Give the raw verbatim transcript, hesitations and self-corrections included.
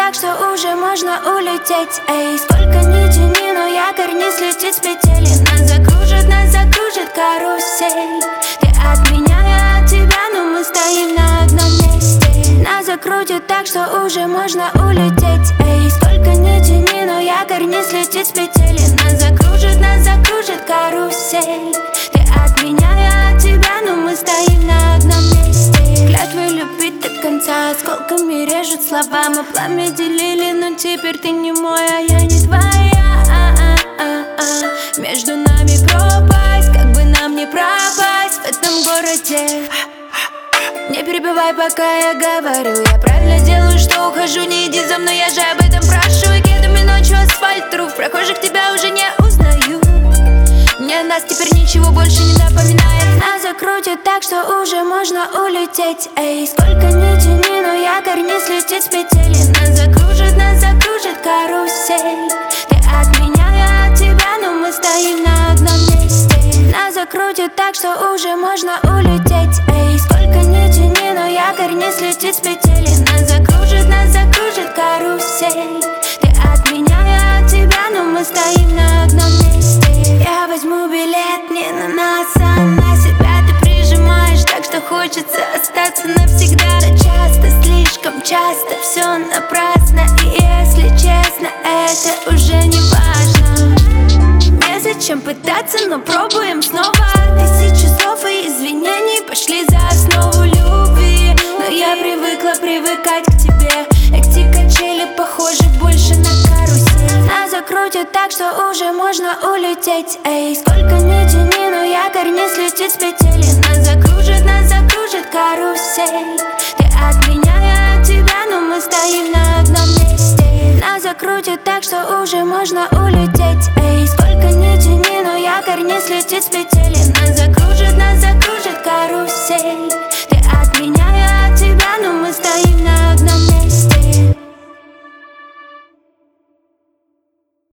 так, что уже можно улететь. Эй, сколько ни тяни, но якорь не слетит с петель. Нас закружит, нас закружит карусель. Ты от меня, я от тебя, но мы стоим на одном месте. Нас закрутит так, что уже можно улететь. Эй, сколько ни тяни, но якорь не слетит с петель. Нас закружит, нас закружит карусель. Ты от меня, я от тебя, но мы стоим на одном месте. Клятвы любить до конца, осколками режут слова. Мы пламя делили, но теперь ты не мой, а я не твоя. А-а-а-а. Между нами пропасть, как бы нам не пропасть в этом городе. Не перебивай, пока я говорю. Я правильно делаю, что ухожу, не иди за мной, я же об этом прошу. И кедами ночью асфальт труп, прохожих тебя уже не узнаю. Мне нас теперь ничего больше не напоминает. Нас закрутит так, что уже можно улететь. Эй, сколько ни тяни, но якорь не слетит с петель. Нас закружит, нас закружит карусель. Ты от меня, я от тебя, но мы стоим на одном месте. Нас закрутит так, что уже можно улететь. Эй, сколько ни тяни, но якорь не слетит с петель. Нас закружит, нас закружит карусель. Ты от меня, я от тебя, но мы стоим на одном месте. Я возьму билет не на нас, а на себя ты прижимаешь так, что хочется остаться навсегда. Но часто, слишком часто все напрасно. И если честно, это уже не важно. Незачем пытаться, но пробуем снова. Тысячи слов и извинений пошли за основу любви. Но я привыкла привыкать к тебе. Эти качели похожи больше на карусель. Нас закрутит так, что уже можно улететь. Эй, сколько ни тяни, но якорь не слетит с петель. Нас закружит, нас закружит карусель. Ты от меня, я от тебя, но мы стоим на одном месте. Нас закрутит так, что уже можно улететь. Эй, сколько ни тяни, но якорь не слетит с петель. Нас закрутит